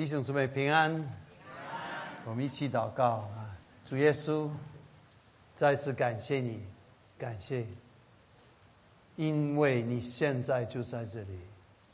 弟兄姊妹平安，我们一起祷告啊！主耶稣，再次感谢你，感谢，因为你现在就在这里。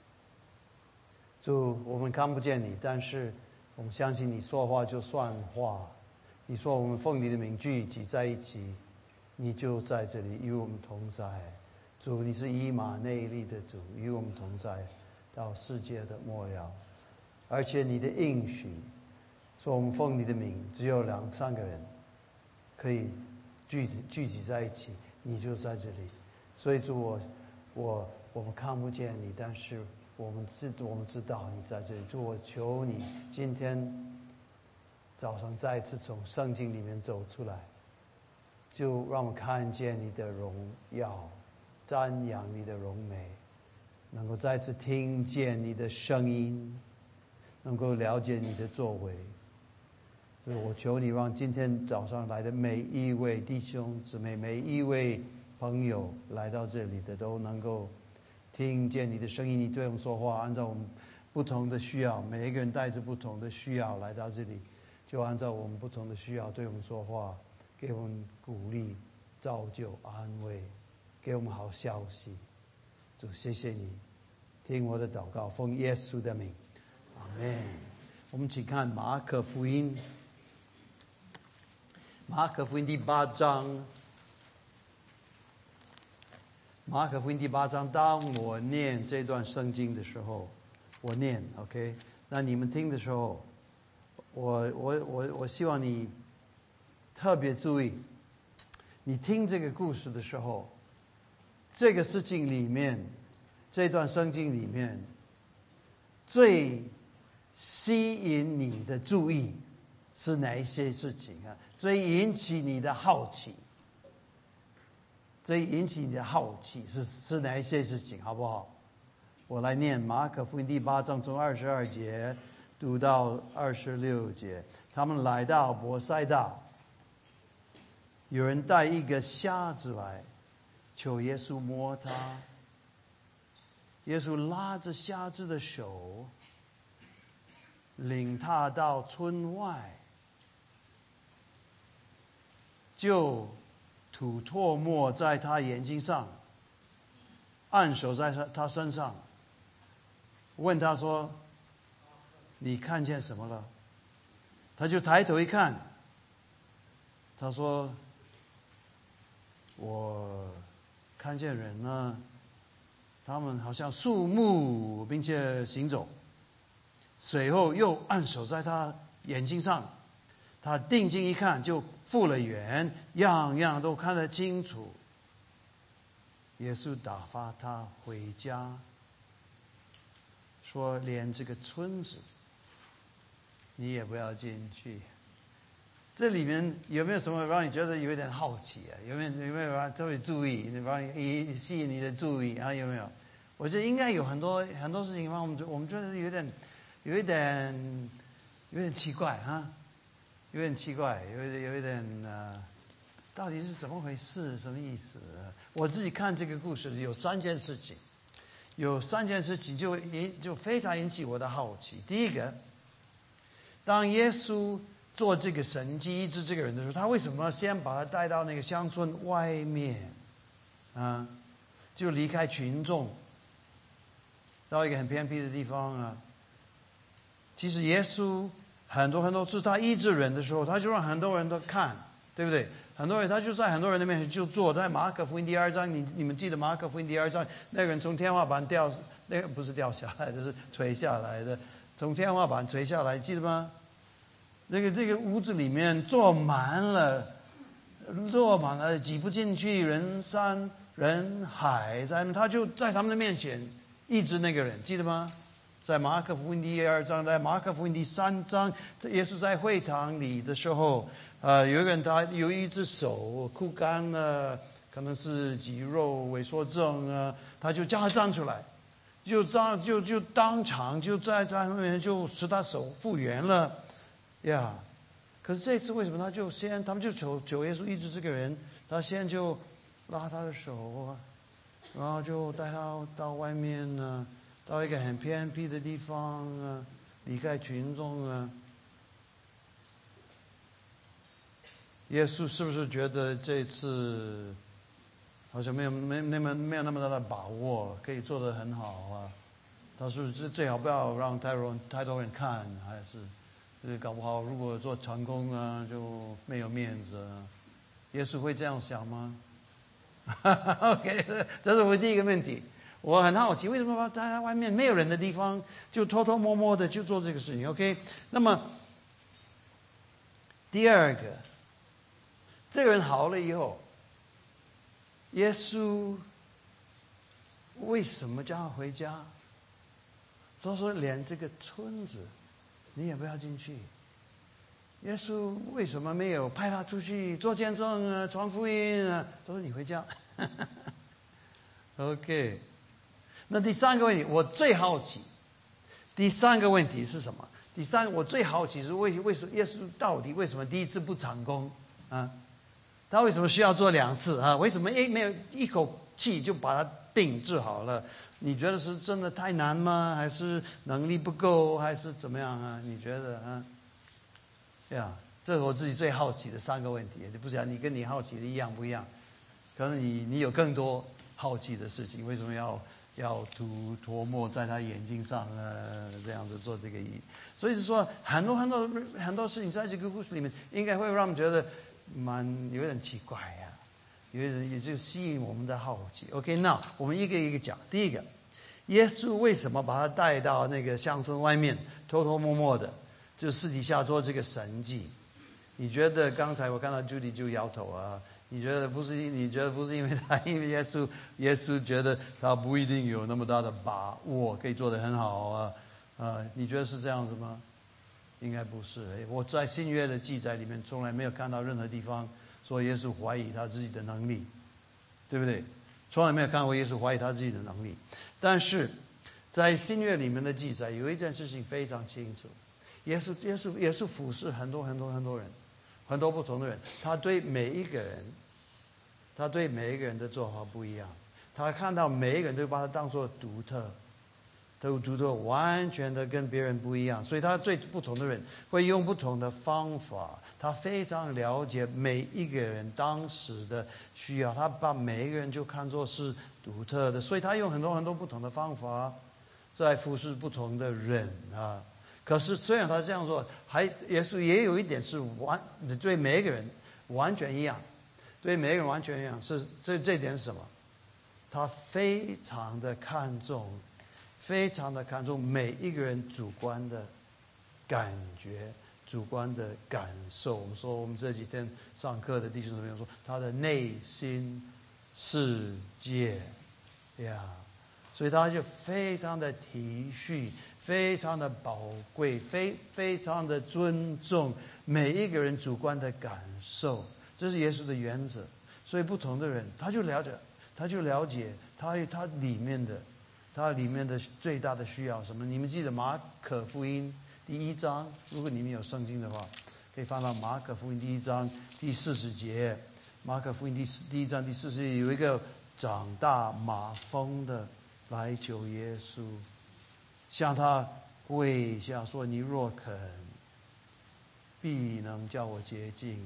主，我们看不见你，但是我们相信你说话就算话。你说我们奉你的名聚集在一起，你就在这里与我们同在。主，你是以马内利的主，与我们同在到世界的末了。而且你的应许说我们奉你的名，只有2、3个人可以聚集在一起，你就在这里。所以主，我们看不见你，但是我们知道你在这里。主，我求你今天早上再一次从圣经里面走出来，就让我们看见你的荣耀，瞻仰你的荣美，能够再次听见你的声音，能够了解你的作为。所以我求你让今天早上来的每一位弟兄姊妹，每一位朋友来到这里的都能够听见你的声音，你对我们说话，按照我们不同的需要，每一个人带着不同的需要来到这里，就按照我们不同的需要对我们说话，给我们鼓励、造就、安慰，给我们好消息。主，谢谢你，听我的祷告，奉耶稣的名，阿们。我们请看马可福音，马可福音第8章。马可福音第8章，当我念这段圣经的时候，我念 ，OK？ 那你们听的时候，我希望你特别注意，你听这个故事的时候，这个事情里面，这段圣经里面，最吸引你的注意是哪一些事情啊？最引起你的好奇，最引起你的好奇是哪一些事情，好不好？我来念马可福音第8章，从22节读到26节。他们来到伯赛大，有人带一个瞎子来，求耶稣摸他。耶稣拉着瞎子的手，领他到村外，就吐唾沫在他眼睛上，按手在他身上，问他说：“你看见什么了？”他就抬头一看，他说：“我看见人呢，他们好像树木，并且行走。”随后又按手在他眼睛上，他定睛一看，就复了原，样样都看得清楚。耶稣打发他回家，说：“连这个村子你也不要进去。”这里面有没有什么让你觉得有一点好奇啊？有没有特别注意，让你吸引你的注意啊？有没有？我觉得应该有很多事情让我们觉得有一点奇怪啊，有点奇怪，有一点到底是怎么回事？什么意思？我自己看这个故事有3件事情，就非常引起我的好奇。第一个，当耶稣做这个神迹医治这个人的时候，他为什么先把他带到那个乡村外面啊？就离开群众，到一个很偏僻的地方啊？其实耶稣很多次他医治人的时候，他就让很多人都看，对不对？他就在很多人的面前就坐。在马可福音第2章，你们记得马可福音第2章，那个人从天花板那个不是掉下来的，是垂下来的，从天花板垂下来，记得吗？这个屋子里面坐满了，挤不进去，人山人海，他就在他们的面前医治那个人，记得吗？在马可福音第2章，在马可福音第3章，耶稣在会堂里的时候，有一个人他有一只手枯干了，可能是肌肉萎缩症啊，他就叫他站出来，就当场就在他面前就使他手复原了呀。可是这次为什么他们就求耶稣医治这个人，他先就拉他的手，然后就带他到外面呢，到一个很偏僻的地方啊， 离开群众呢？耶稣是不是觉得这次好像没有那么大的把握，可以做得很好啊？他说最好不要让太多人看，还是搞不好如果做成功啊，就没有面子啊。耶稣会这样想吗？OK， 这是我第一个问题。我很好奇，为什么大家外面没有人的地方，就偷偷摸摸的去做这个事情 ？OK， 那么第二个，这个人好了以后，耶稣为什么叫他回家？他说连这个村子你也不要进去。耶稣为什么没有派他出去做见证啊、传福音啊？他说你回家。OK， 那第三个问题我最好奇，第三个问题是什么？我最好奇是为什么耶稣到底为什么第一次不成功啊？他为什么需要做2次啊？为什么没有一口气就把他病治好了？你觉得是真的太难吗？还是能力不够？还是怎么样啊？你觉得啊？呀，这是我自己最好奇的3个问题。不知道你跟你好奇的一样不一样？可能你有更多好奇的事情，为什么要涂抹在他眼睛上这样子做这个意？所以是说很多事情在这个故事里面，应该会让我们觉得有点奇怪呀，也就吸引我们的好奇。OK， 那我们一个一个讲。第一个，耶稣为什么把他带到那个乡村外面，偷偷摸摸的，就私底下做这个神迹？你觉得刚才我看到 Judy 就摇头啊？你觉得不是因为耶稣觉得他不一定有那么大的把握可以做得很好啊？你觉得是这样子吗？应该不是。我在新约的记载里面从来没有看到任何地方说耶稣怀疑他自己的能力，对不对？从来没有看过耶稣怀疑他自己的能力。但在新约里面的记载有一件事情非常清楚，耶稣服侍很多人，很多不同的人，他对每一个人的做法不一样，他看到每一个人都把他当作独特，完全的跟别人不一样，所以他对不同的人会用不同的方法。他非常了解每一个人当时的需要，他把每一个人就看作是独特的，所以他用很多不同的方法在服侍不同的人啊。可是虽然他这样做，耶稣也有一点是对每一个人完全一样，是这点是什么？他非常的看重每一个人主观的感觉、主观的感受。我们这几天上课的弟兄姊妹说，他的内心世界呀，所以他就非常的体恤，非常的宝贵，非常的尊重每一个人主观的感受，这是耶稣的原则。所以不同的人，他就了解他里面的最大的需要什么。你们记得马可福音第1章，如果你们有圣经的话，可以翻到马可福音第1章第40节。马可福音第1章第40节有一个长大麻风的来求耶稣，向他跪下说：“你若肯，必能叫我洁净。”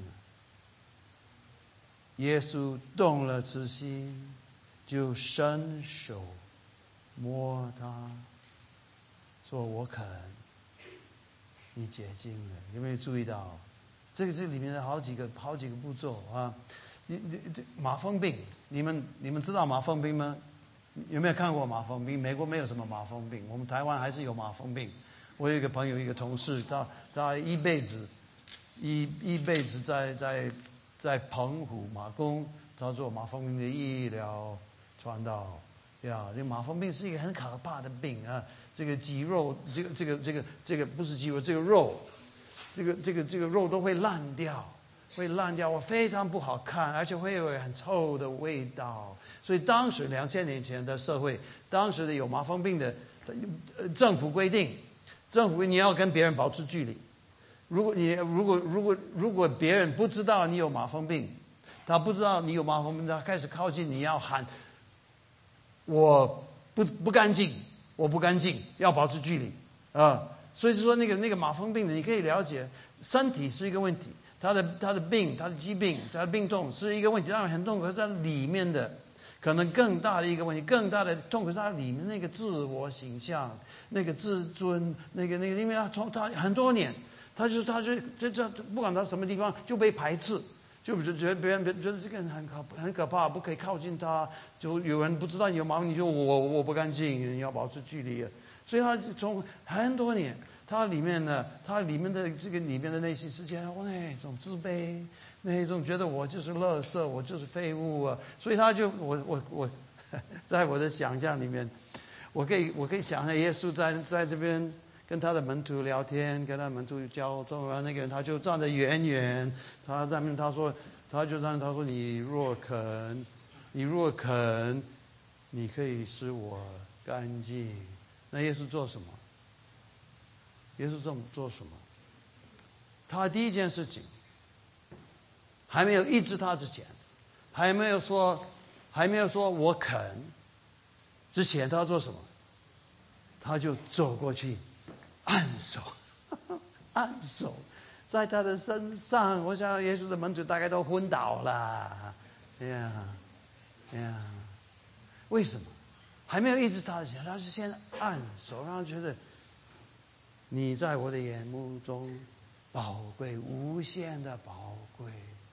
耶稣动了慈心，就伸手摸他，说：“我肯，你洁净了。”有没有注意到？这里面的好几个步骤啊！麻风病，你们知道麻风病吗？有没有看过麻风病？美国没有什么麻风病，我们台湾还是有麻风病。我有一个朋友，一个同事，他一辈子在澎湖马公，他做麻风病的医疗传道呀。这麻风病是一个很可怕的病啊！这个肌肉，这个不是肌肉，这个肉，这个肉都会烂掉，我非常不好看，而且会有很臭的味道。所以当时2000年前的社会，当时的有麻风病的政府规定你要跟别人保持距离。如果别人不知道你有麻风病，他不知道你有麻风病，他开始靠近你，要喊我不干净，要保持距离啊！ 所以说那个麻风病的，你可以了解，身体是一个问题，他的病，他的疾病，他的病痛是一个问题，当然很痛苦，可是它里面的可能更大的一个问题，更大的痛苦是它里面那个自我形象，那个自尊，那个，因为他很多年，他就不管他什么地方就被排斥。就觉得别人觉得这个人很可怕，不可以靠近他。就有人不知道你有毛病，你就我不干净，你要保持距离。所以他从很多年，他里面的这个里面的内心世界，那种自卑，那种觉得我就是垃圾，我就是废物啊。所以他就我在我的想象里面，我可以想象耶稣在这边。跟他的门徒聊天，跟他的门徒交通，然后那个人他就站得远远，他说你若肯，你可以使我干净。那耶稣做什么？耶稣做什么？他第一件事情，还没有医治他之前，还没有说我肯之前，他要做什么？他就走过去。按手在他的身上，我想耶稣的门徒大概都昏倒了。为什么？还没有医治他的前，他是先按手，让他觉得你在我的眼目中宝贵，无限的宝贵，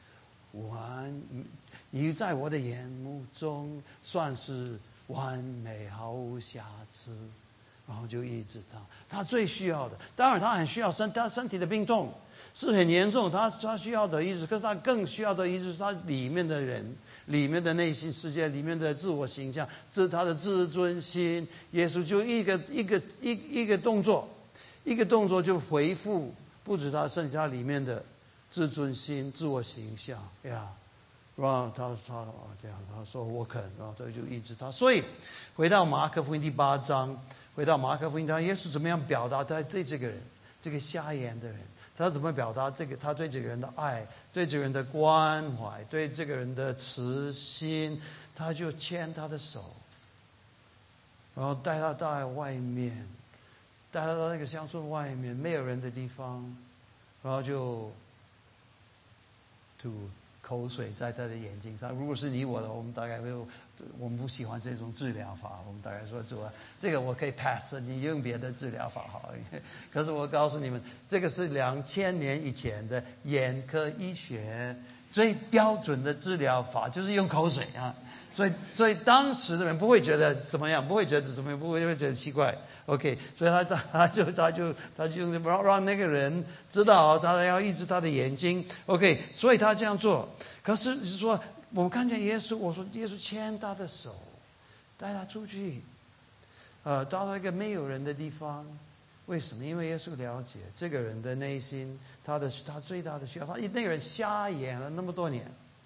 你在我的眼目中算是完美，毫无瑕疵。然后就医治他最需要的，当然他很需要他身体的病痛是很严重，他需要的医治，可是他更需要的医治是他里面的人，里面的内心世界，里面的自我形象，他的自尊心。耶稣就一个动作就回复，不止他身体，他里面的自尊心、自我形象呀。然后他说我肯，然后他就医治他。所以回到马可福音第8章，他耶稣怎么样表达他对这个人，这个瞎眼的人，他怎么表达他对这个人的爱，对这个人的关怀，对这个人的慈心。他就牵他的手，然后带他到外面，带他到那个乡村外面没有人的地方，然后就吐口水在他的眼睛上。如果是你我的，我们大概我们不喜欢这种治疗法，我们大概说主啊，这个我可以 pass， 你用别的治疗法好。可是我告诉你们，这个是2000年以前的眼科医学最标准的治疗法，就是用口水啊。所以当时的人不会觉得怎么样，不会觉得奇怪。OK， 所以他就让那个人知道他要医治他的眼睛。OK， 所以他这样做。可是就是说，我们看见耶稣，我说耶稣牵他的手，带他出去，到一个没有人的地方。为什么？因为耶稣了解这个人的内心，他最大的需要。那个人瞎眼了那么多年，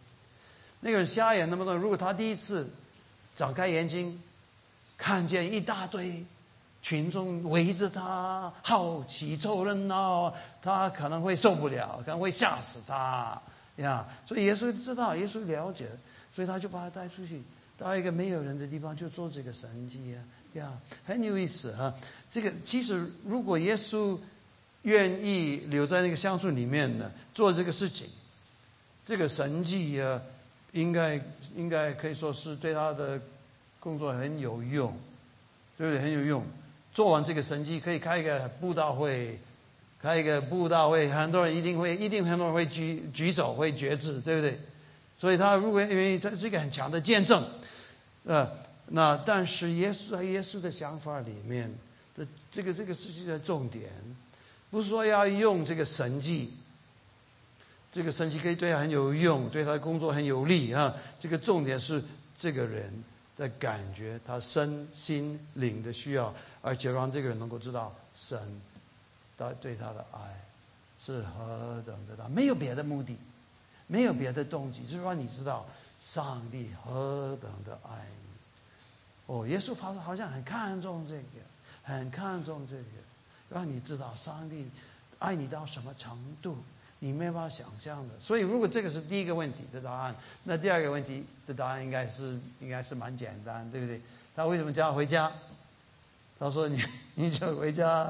如果他第一次张开眼睛，看见一大堆群众围着他，好奇凑热闹，他可能会受不了，可能会吓死他呀。所以耶稣知道，耶稣了解，所以他就把他带出去，到一个没有人的地方，就做这个神迹呀，很有意思啊。这个其实如果耶稣愿意留在那个乡村里面呢，做这个事情，这个神迹啊，应该可以说是对他的工作很有用，对不对？很有用。做完这个神迹，可以开一个布道会，很多人一定很多人会举手，会决志，对不对？所以他如果因为他是一个很强的见证，那但是耶稣的想法里面的这个事情的重点，不是说要用这个神迹，这个神迹可以对他很有用，对他的工作很有利啊。这个重点是这个人的感觉，他身心灵的需要，而且让这个人能够知道神对他的爱是何等的大，没有别的目的，没有别的动机，就是让你知道上帝何等的爱你。耶稣好像很看重这个，让你知道上帝爱你到什么程度，你没办法想象的。所以如果这个是第一个问题的答案，那第二个问题的答案应该是蛮简单，对不对？他为什么叫他回家？他说你就回家，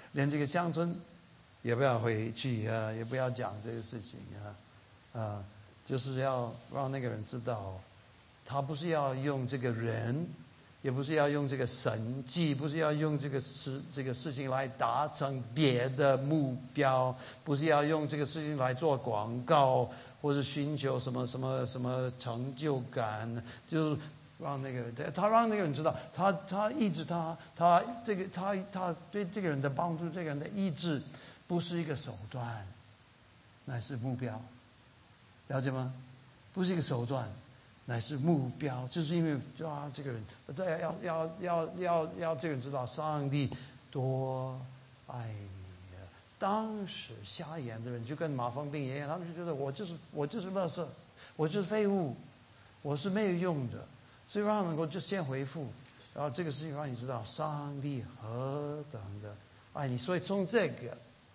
连这个乡村也不要回去啊，也不要讲这个事情就是要让那个人知道，他不是要用这个人，也不是要用这个神迹，不是要用这个事情来达成别的目标，不是要用这个事情来做广告，或是寻求什么成就感，就是让那个人，他让那个人知道，他意志他对这个人的帮助，这个人的意志不是一个手段，乃是目标，了解吗？不是一个手段，乃是目标，就是因为这个人要这个人知道上帝多爱你啊！当时瞎眼的人就跟马蜂病一样，他们就觉得我就是垃圾，我就是废物，我是没有用的，所以让能够就先回复，然后这个事情让你知道上帝何等的爱你。所以从这个，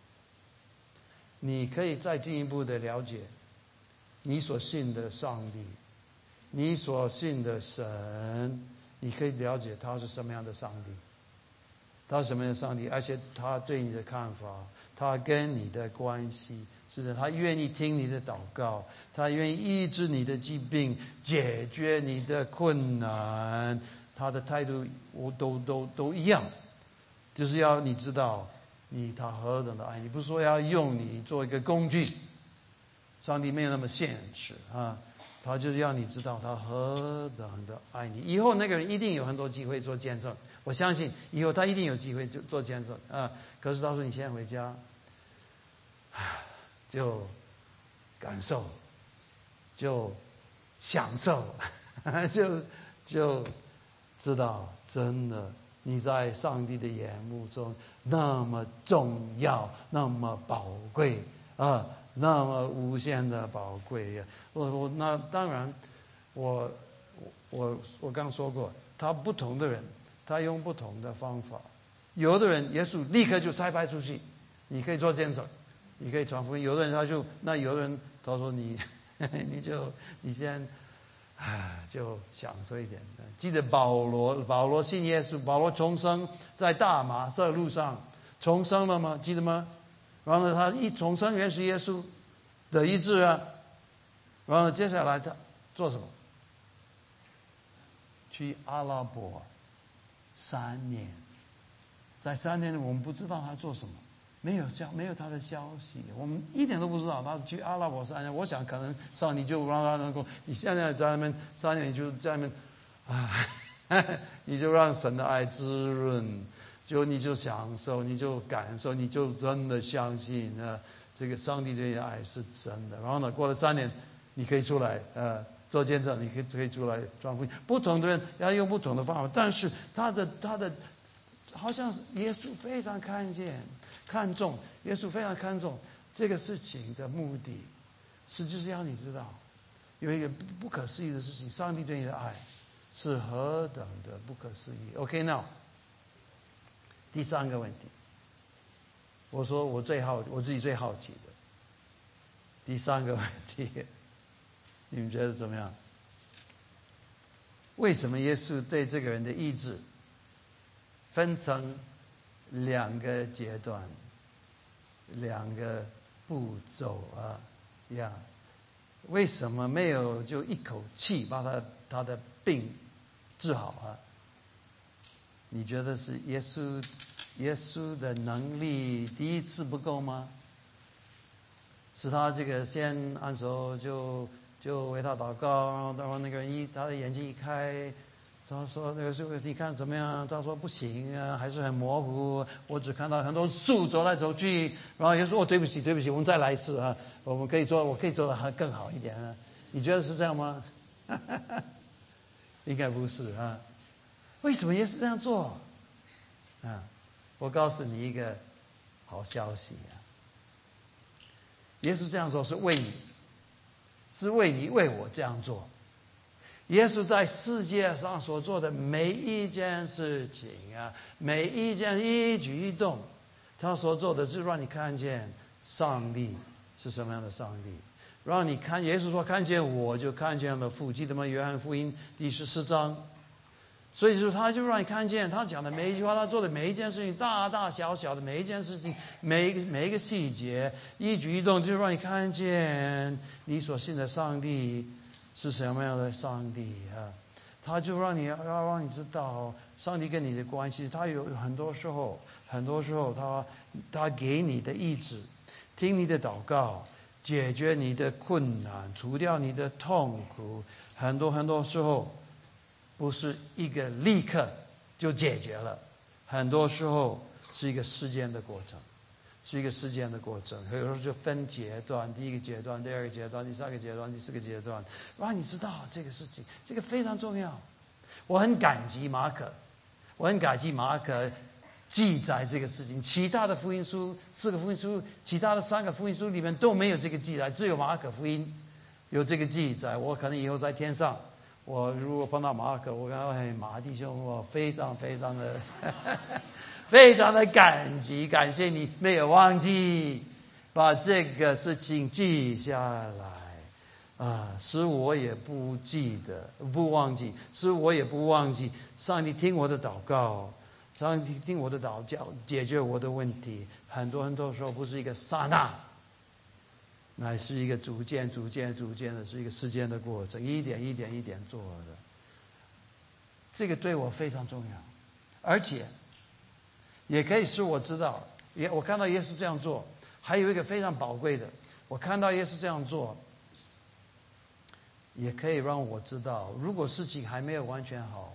你可以再进一步的了解你所信的上帝。你所信的神，你可以了解他是什么样的上帝，他是什么样的上帝，而且他对你的看法，他跟你的关系，是的，他愿意听你的祷告，他愿意医治你的疾病，解决你的困难，他的态度都一样，就是要你知道他何等的爱你，不是说要用你做一个工具，上帝没有那么现实啊。他就是要你知道他何等的爱你，以后那个人一定有很多机会做见证，我相信以后他一定有机会做见证可是他说你现在回家，就感受，就享受，就知道真的你在上帝的眼目中那么重要，那么宝贵那么无限的宝贵呀！那当然，我刚说过，他不同的人，他用不同的方法。有的人耶稣立刻就差派出去，你可以做见证，你可以传福音。有的人有的人他说你先就享受一点。记得保罗信耶稣，保罗重生在大马色路上重生了吗？记得吗？然后他一重生，原是耶稣的医治然后接下来他做什么？去阿拉伯3年，在3年里我们不知道他做什么，没有他的消息，我们一点都不知道他去阿拉伯3年。我想可能上帝就让他能够，你现在在那边3年，你就在那边你就让神的爱滋润。你就享受，你就感受，你就真的相信这个上帝对你的爱是真的。然后呢，过了3年，你可以出来做见证，你可以出来传福音。不同的人要用不同的方法，但是他的好像是耶稣非常看重，耶稣非常看重这个事情的目的，就是要你知道有一个不可思议的事情，上帝对你的爱是何等的不可思议。OK now。第3个问题，我说我自己最好奇的第3个问题，你们觉得怎么样？为什么耶稣对这个人的医治分成2个阶段、2个步骤为什么没有就一口气把他的病治好你觉得是耶稣的能力第一次不够吗？是他这个先按手就为他祷告，然后那个人他的眼睛一开，他说那个时候你看怎么样？他说不行还是很模糊，我只看到很多树走来走去。然后耶稣对不起，我们再来一次我可以做的更好一点你觉得是这样吗？应该不是为什么耶稣这样做我告诉你一个好消息耶稣这样做是为你为我这样做。耶稣在世界上所做的每一件事情每一件一举一动，他所做的就是让你看见上帝是什么样的上帝，让你看耶稣说看见我就看见了父。记得吗？约翰福音第14章所以说他就让你看见他讲的每一句话，他做的每一件事情，大大小小的每一件事情，每一个细节，一举一动，就让你看见你所信的上帝是什么样的上帝啊！他就让你知道上帝跟你的关系。他有很多时候他给你的意志，听你的祷告，解决你的困难，除掉你的痛苦。很多时候不是一个立刻就解决了，很多时候是一个时间的过程，有时候就分阶段，第一个阶段，第二个阶段，第三个阶段，第四个阶段，让你知道这个事情，这个非常重要。我很感激马可记载这个事情，其他的福音书4个福音书，其他的3个福音书里面都没有这个记载，只有马可福音有这个记载。我可能以后在天上，我如果碰到马可，我跟他说：“马弟兄，我非常的非常的感谢你没有忘记把这个事情记下来啊，使我也不忘记，使我也不忘记。上帝听我的祷告，上帝听我的祷告，解决我的问题。很多时候不是一个刹那，乃是一个逐渐的，是一个时间的过程，一点做的。这个对我非常重要，而且也可以使我知道，我看到耶稣这样做。还有一个非常宝贵的，我看到耶稣这样做，也可以让我知道，如果事情还没有完全好，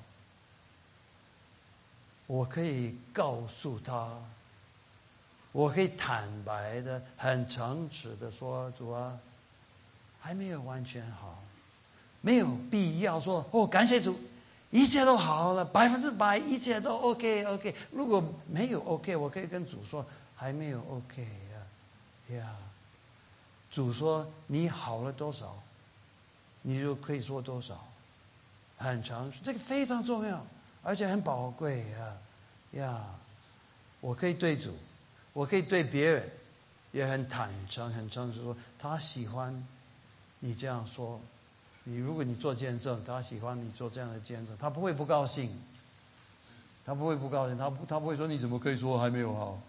我可以告诉他，我可以坦白的、很诚实的说：“主啊，还没有完全好，没有必要说感谢主，一切都好了，100%，一切都 OK。如果没有 OK， 我可以跟主说还没有 OK 呀。主说你好了多少，你就可以说多少，很诚实，这个非常重要，而且很宝贵呀。我可以对主，我可以对别人，也很坦诚、很诚实说，他喜欢你这样说。如果你做见证，他喜欢你做这样的见证，他不会不高兴，他不会说你怎么可以说还没有好。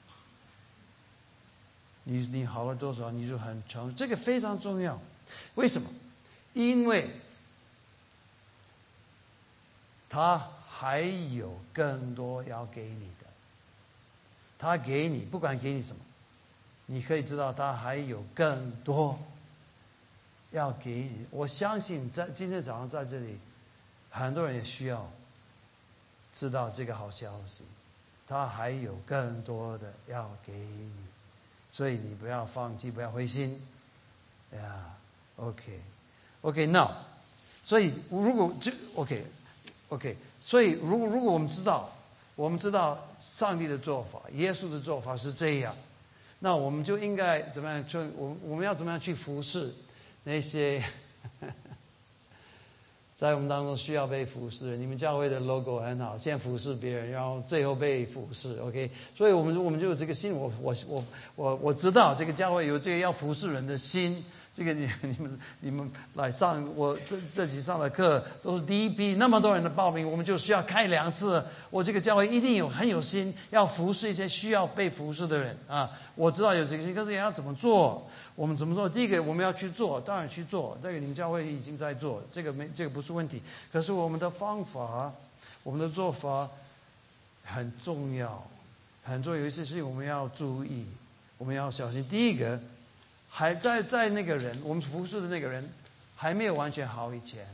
你好了多少，你就很诚实，这个非常重要。为什么？因为他还有更多要给你的，他给你，不管给你什么，你可以知道他还有更多要给你。我相信在今天早上在这里，很多人也需要知道这个好消息，他还有更多的要给你，所以你不要放弃，不要灰心呀。OK now， 所以如果就 OK， 所以如果我们知道上帝的做法，耶稣的做法是这样，那我们就应该怎么样？我们要怎么样去服侍那些在我们当中需要被服侍的人？你们教会的 logo 很好，先服侍别人，然后最后被服侍。OK， 所以我们就有这个心，我知道这个教会有这个要服侍人的心。这个你们来上我这几上的课都是第一批，那么多人的报名，我们就需要开2次。我这个教会一定很有心要服侍一些需要被服侍的人啊！我知道有这个心，可是也要怎么做？我们怎么做？第一个我们要去做，当然去做。这个你们教会已经在做，这个不是问题。可是我们的方法，我们的做法很重要，很重要。有一些事情我们要注意，我们要小心。第一个。还在那个人，我们服侍的那个人还没有完全好以前，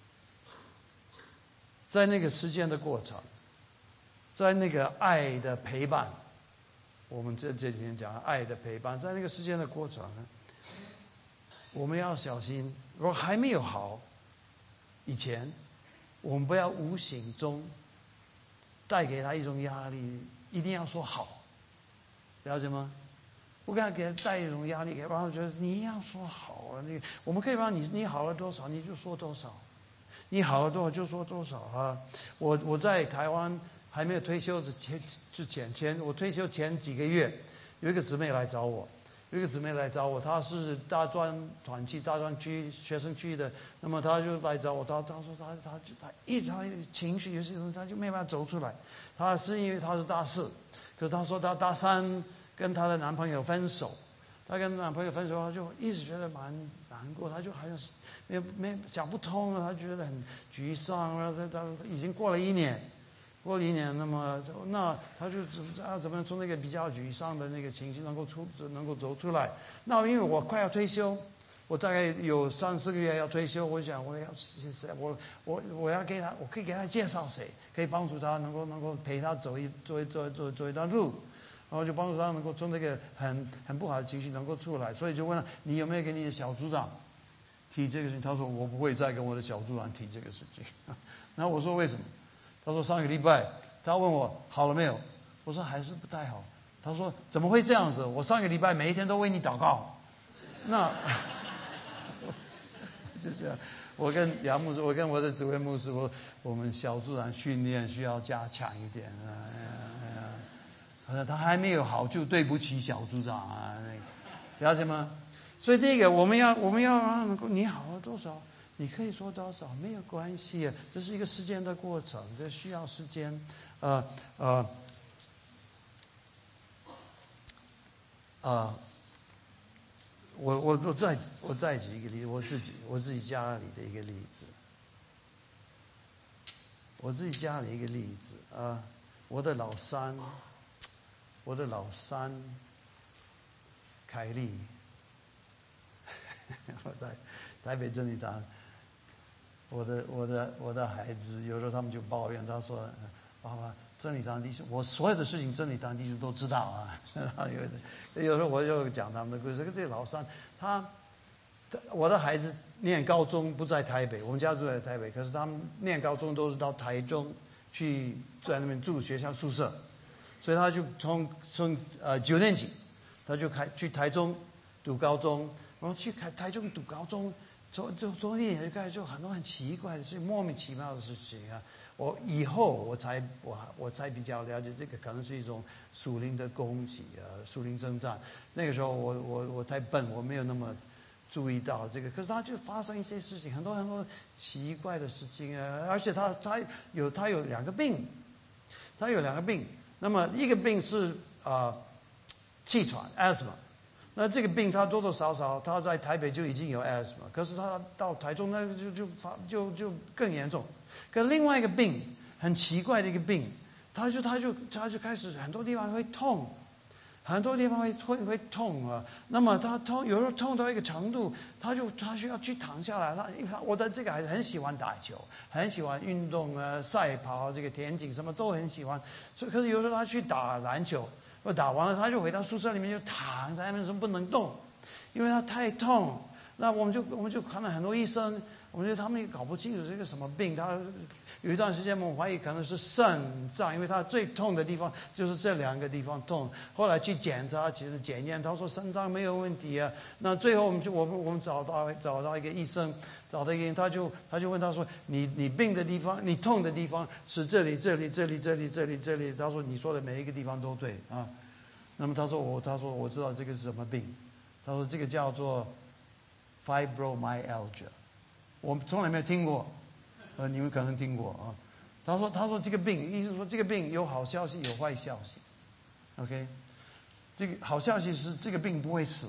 在那个时间的过程，在那个爱的陪伴，我们这几天讲爱的陪伴，在那个时间的过程，我们要小心。如果还没有好以前，我们不要无形中带给他一种压力，一定要说好，了解吗？不该给他带一种压力，然后觉得你一样说好啊。我们可以让你好了多少你就说多少，你好了多少就说多少啊。我在台湾还没有退休之前，我退休前几个月，有一个姊妹来找我， 有一个姊妹来找我，她是大专团契、大专区学生区的，那么她就来找我，她说她一直情绪有些东西，她就没办法走出来。她是因为她是大4，可是她说她大3跟她的男朋友分手，她跟男朋友分手，她就一直觉得蛮难过，她就好像没想不通了，她觉得很沮丧了。她已经过了1年。那么那他就怎么从那个比较沮丧的那个情绪能够走出来？那因为我快要退休，我大概有3-4个月要退休，我想我要给他，我可以给他介绍谁，可以帮助他能够陪他走一段路，然后就帮助他能够从那个很不好的情绪能够出来。所以就问他，你有没有跟你的小组长提这个事情？他说我不会再跟我的小组长提这个事情。然后我说为什么？他说上个礼拜他问我好了没有，我说还是不太好。他说怎么会这样子？我上个礼拜每一天都为你祷告。那就这样，我跟杨牧师，我跟我的指挥牧师，我们小组长训练需要加强一点他还没有好就对不起小组长啊，了解吗？所以第一个我们要让能够你好了多少。你可以说多少没有关系，这是一个时间的过程，这需要时间。我再举一个例子，我自己家里的一个例子。我的老三凯莉，我在台北真理堂。我的孩子有时候他们就抱怨，他说：“爸爸，真理堂弟兄，我所有的事情真理堂弟兄都知道啊。”有时候我就讲他们的故事。这个老三，我的孩子念高中不在台北，我们家住在台北，可是他们念高中都是到台中去，在那边住学校宿舍，所以他就从9年级，他就去台中读高中，然后去台中读高中。从1年就开始就很多很奇怪的事情，莫名其妙的事情啊！以后我才比较了解，这个可能是一种属灵的攻击属灵征战。那个时候我太笨，我没有那么注意到这个。可是他就发生一些事情，很多奇怪的事情啊！而且他有2个病，那么一个病是气喘 asthma。那这个病他多多少少他在台北就已经有 asthma， 可是他到台中那就更严重。可另外一个病很奇怪的一个病，他就开始很多地方会痛，会痛啊。那么他有时候痛到一个程度，他需要去躺下来。因为我的这个孩子很喜欢打球，很喜欢运动赛跑这个田径什么都很喜欢。所以可是有时候他去打篮球。打完了，他就回到宿舍里面就躺在那边，什么不能动，因为他太痛。那我们就看了很多医生，我们觉得他们也搞不清楚这个什么病。他有一段时间我们怀疑可能是肾脏，因为他最痛的地方就是这2个地方痛。后来去检查，其实检验他说肾脏没有问题啊。那最后我们找到一个医生，他就问他说你病的地方，你痛的地方是这里。他说你说的每一个地方都对啊。那么他说我知道这个是什么病，他说这个叫做 fibromyalgia， 我从来没有听过，你们可能听过啊。他说这个病，意思说这个病有好消息有坏消息 ，OK， 这个好消息是这个病不会死，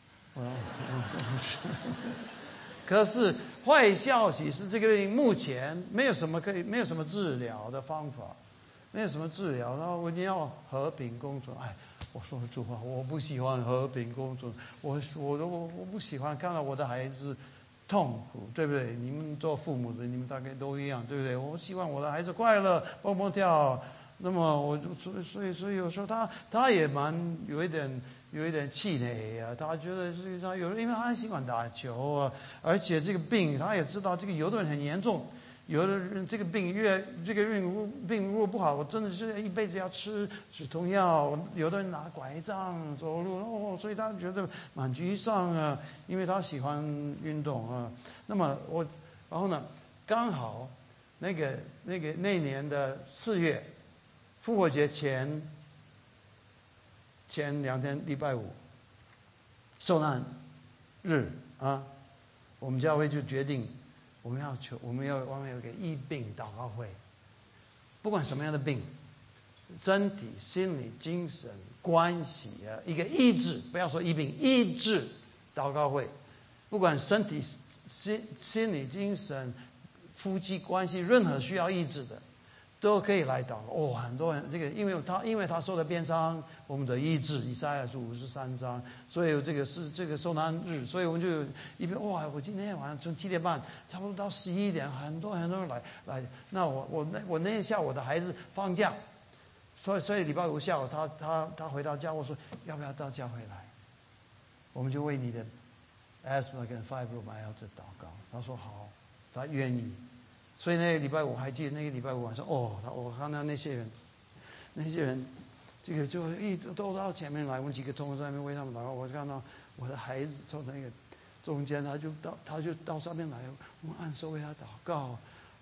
可是坏消息是这个病目前没有什么治疗的方法，没有什么治疗，然后我你要和平共存。我说主话，我不喜欢和平共存，我不喜欢看到我的孩子痛苦，对不对？你们做父母的，你们大概都一样，对不对？我希望我的孩子快乐，蹦蹦跳。那么所以有时候他也有一点气馁啊，他觉得他因为他很喜欢打球啊，而且这个病他也知道，这个有的人很严重。有的人这个病如果不好，我真的是一辈子要吃止痛药。有的人拿拐杖走路，所以他觉得蛮沮丧啊，因为他喜欢运动啊。那么然后呢，刚好那年的4月，复活节前2天，礼拜5， 受难日啊，我们教会就决定，我们要有一个疫病祷告会，不管什么样的病，身体、心理、精神、关系啊，一个医治，不要说疫病，医治祷告会，不管身体、心理、精神、夫妻关系，任何需要医治的，都可以来祷告。很多人因为他受了鞭伤，我们的医治，以赛亚书53章，所以这个受难日，所以我们就有一边我今天晚上从7点半差不多到11点，很多人来。那我那天下午我的孩子放假，所以礼拜五下午他回到家，我说要不要到教会来？我们就为你的 asthma 跟 fibromyalgia 祷告。他说好，他愿意。所以那个礼拜五还记得那个礼拜五晚上，我看到那些人，这个就都到前面来，我们几个同事在那边为他们祷告。我就看到我的孩子从那个中间，他就到上面来，我们按手为他祷告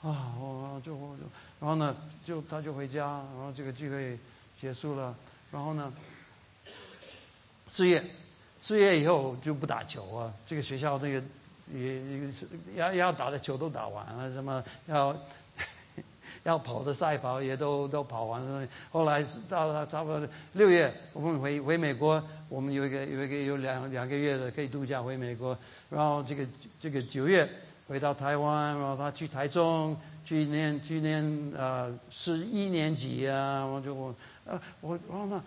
然后呢他就回家，然后这个聚会结束了，然后呢4月以后就不打球啊，这个学校那个。要打的球都打完了，什么要跑的赛跑也都跑完了。后来到了差不多6月，我们回美国，我们有两个月的可以度假回美国。然后这个9月回到台湾，然后他去台中去念11年级啊，然后呢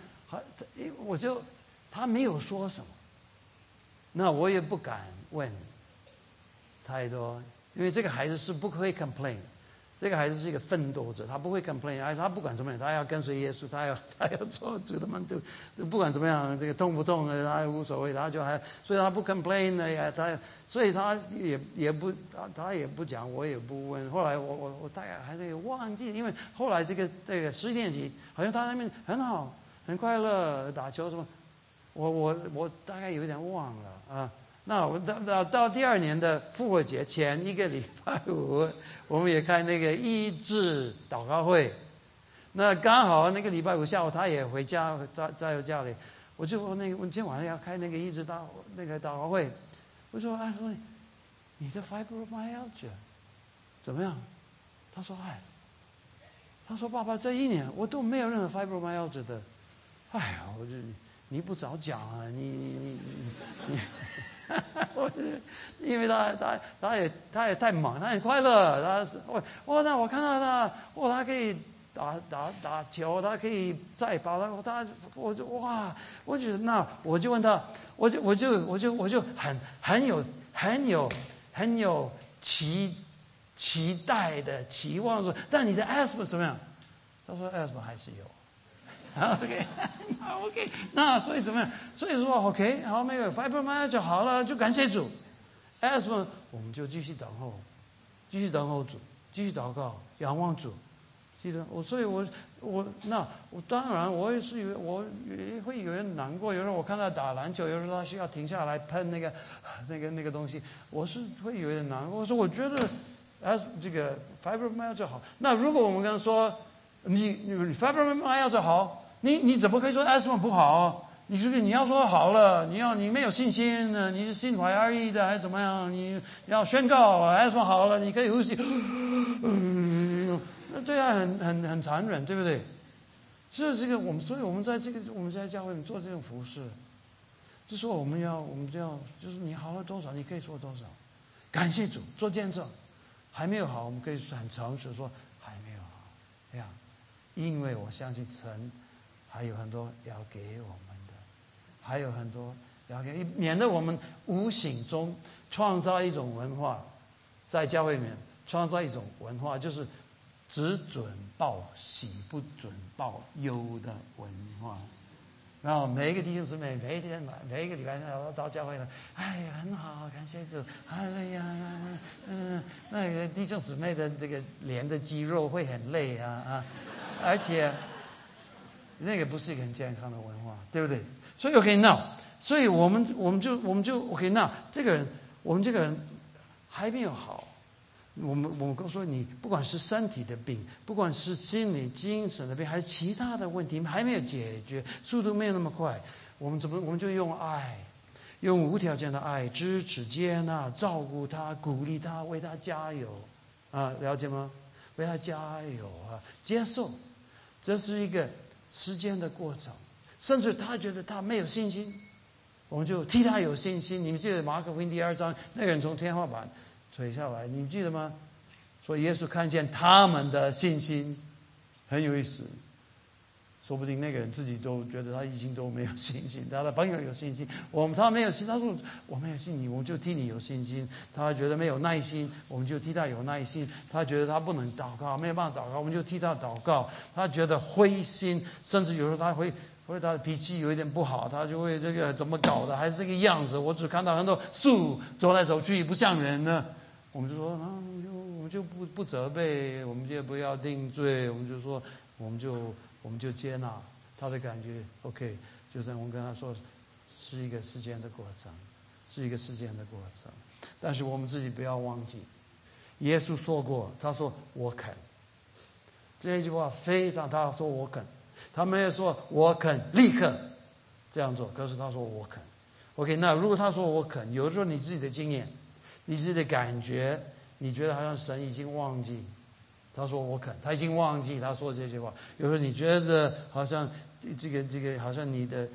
他没有说什么，那我也不敢问太多，因为这个孩子是不会 complain， 这个孩子是一个奋斗者，他不会 complain， 他不管怎么样，他要跟随耶稣，他要做主的门徒，不管怎么样，这个痛不痛他无所谓，所以他不 complain 所以他也不讲，我也不问。后来我大概还是忘记，因为后来这个11年级好像他那边很好，很快乐，打球什么，我大概有点忘了啊。那我到第2年的复活节前一个礼拜五，我们也开那个医治祷告会。那刚好那个礼拜五下午他也回家，在家里，我今天晚上要开那个医治祷告会。我说你的 fibromyalgia 怎么样？他说爸爸这1年我都没有任何 fibromyalgia 的。我就你不早讲啊，你因为他也太忙，他很快乐，那我看到他，他可以打球，他可以赛跑，我觉得那我就问他，我就很有期待的期望说，但你的 asthma 怎么样？他说 asthma 还是有。OK， 那所以怎么样？所以说 OK， 好，没有 fibromyalgia 就好了，就感谢主。asthma 我们就继续等候主，继续祷告，仰望主。记得所以我当然我也是我也会有人难过，有时候我看他打篮球，有时候他需要停下来喷那个东西，我是会有点难过。我说我觉得这个 fibromyalgia 就好。那如果我们跟他说你 fibromyalgia 好，你怎么可以说 asthma 不好？你要说好了，你没有信心呢，你是心怀二意的还是怎么样？你要宣告 asthma 好了，你可以呼吸，那对他很残忍，对不对？是这个所以我们在教会里做这种服事，就说我们就要就是你好了多少，你可以说多少，感谢主，做见证。还没有好，我们可以很诚实说还没有好，因为我相信神还有很多要给我们的，还有很多要给，免得我们无形中创造一种文化，在教会里面创造一种文化，就是只准报喜，不准报忧的文化。然后每一个弟兄姊妹每一天每一个礼拜到教会了，很好，感谢主，那个弟兄姊妹的这个脸的肌肉会很累而且那个不是一个很健康的文化，对不对？所以 OK now， 所以我们就 OK now， 我们这个人还没有好。我们告诉你，不管是身体的病，不管是心理精神的病，还是其他的问题还没有解决，速度没有那么快，我们就用爱用无条件的爱支持、接纳、照顾他、鼓励他、为他加油啊，了解吗？为他加油啊，接受，这是一个时间的过程。甚至他觉得他没有信心，我们就替他有信心。你们记得马可福音第2章，那个人从天花板垂下来，你们记得吗？说耶稣看见他们的信心，很有意思。说不定那个人自己都觉得他已经都没有信心，他的朋友有信心，他没有信，他说我没有信心，我们就替你有信心。他觉得没有耐心，我们就替他有耐心。他觉得他不能祷告，没有办法祷告，我们就替他祷告。他觉得灰心，甚至有时候他会他的脾气有一点不好，他就会这个怎么搞的，还是这个样子。我只看到很多树走来走去不像人呢，我们就说我们就不责备，我们就不要定罪，我们就说我们就接纳他的感觉 ，OK， 就像我们跟他说，是一个时间的过程，是一个时间的过程。但是我们自己不要忘记，耶稣说过，他说我肯，这一句话非常，他说我肯，他没有说我肯立刻这样做，可是他说我肯。OK， 那如果他说我肯，有的时候你自己的经验，你自己的感觉，你觉得好像神已经忘记。他说我肯，他已经忘记他说这句话。有时候你觉得好像这个好像你的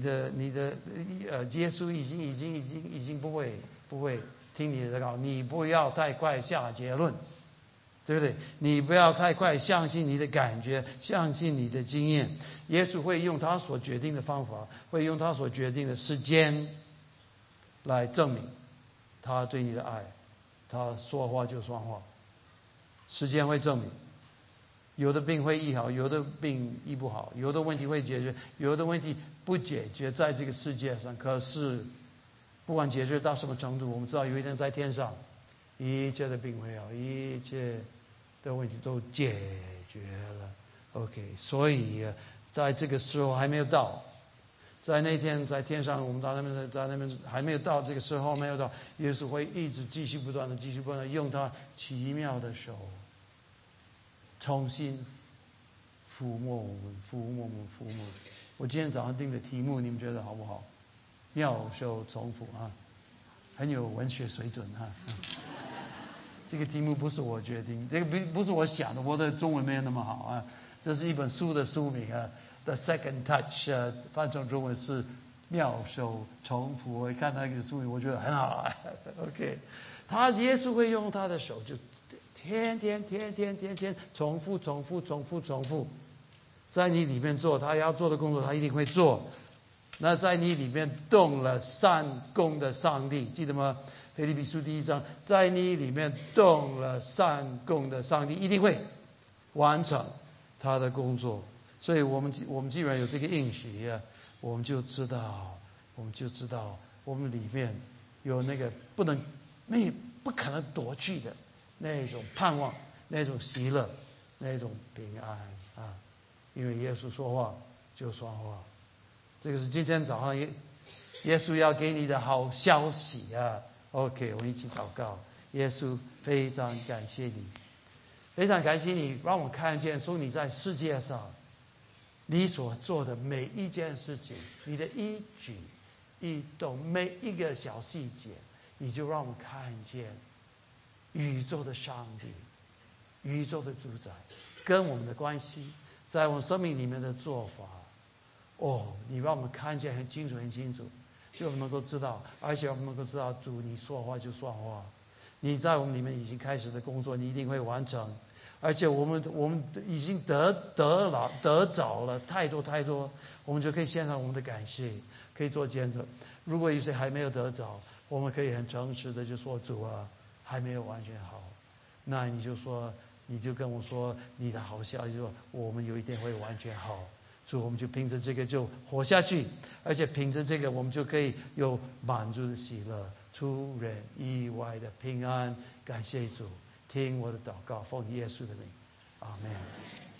耶稣已经不会听你的祷告，你不要太快下结论，对不对？你不要太快相信你的感觉，相信你的经验。耶稣会用他所决定的方法，会用他所决定的时间来证明他对你的爱。他说话就算话。时间会证明，有的病会医好，有的病医不好，有的问题会解决，有的问题不解决，在这个世界上。可是不管解决到什么程度，我们知道有一天在天上，一切的病会好，一切的问题都解决了。OK， 所以在这个时候还没有到，在那天在天上，我们在那边还没有到，这个时候没有到，耶稣会一直继续不断的用他奇妙的手重新抚摸我们。我今天早上定的题目，你们觉得好不好？妙手重抚啊，很有文学水准啊。这个题目不是我决定，这个不是我想的，我的中文没有那么好啊。这是一本书的书名啊，《The Second Touch》，翻成中文是妙手重抚。我一看那个书名，我觉得很好啊。OK， 耶稣会用他的手就。天重复，在你里面做他要做的工作，他一定会做。那在你里面动了善功的上帝，记得吗？腓立比书第1章，在你里面动了善功的上帝，一定会完成他的工作。所以我们既然有这个应许，我们就知道我们里面有那个不可能夺去的那种盼望，那种喜乐，那种平安啊！因为耶稣说话就算话，这个是今天早上耶稣要给你的好消息啊 ！OK， 我们一起祷告。耶稣，非常感谢你，非常感谢你，让我看见说你在世界上你所做的每一件事情，你的一举一动，每一个小细节，你就让我们看见宇宙的上帝，宇宙的主宰跟我们的关系，在我们生命里面的做法。你让我们看见很清楚，就我们能够知道，而且我们能够知道，主你说话就算话，你在我们里面已经开始的工作，你一定会完成。而且我们已经得着了太多，我们就可以献上我们的感谢，可以做见证。如果有些还没有得着，我们可以很诚实的就说，主啊，还没有完全好。那你就跟我说你的好消息，说我们有一天会完全好。所以我们就凭着这个就活下去，而且凭着这个我们就可以有满足的喜乐，出人意外的平安。感谢主，听我的祷告，奉耶稣的名，阿们。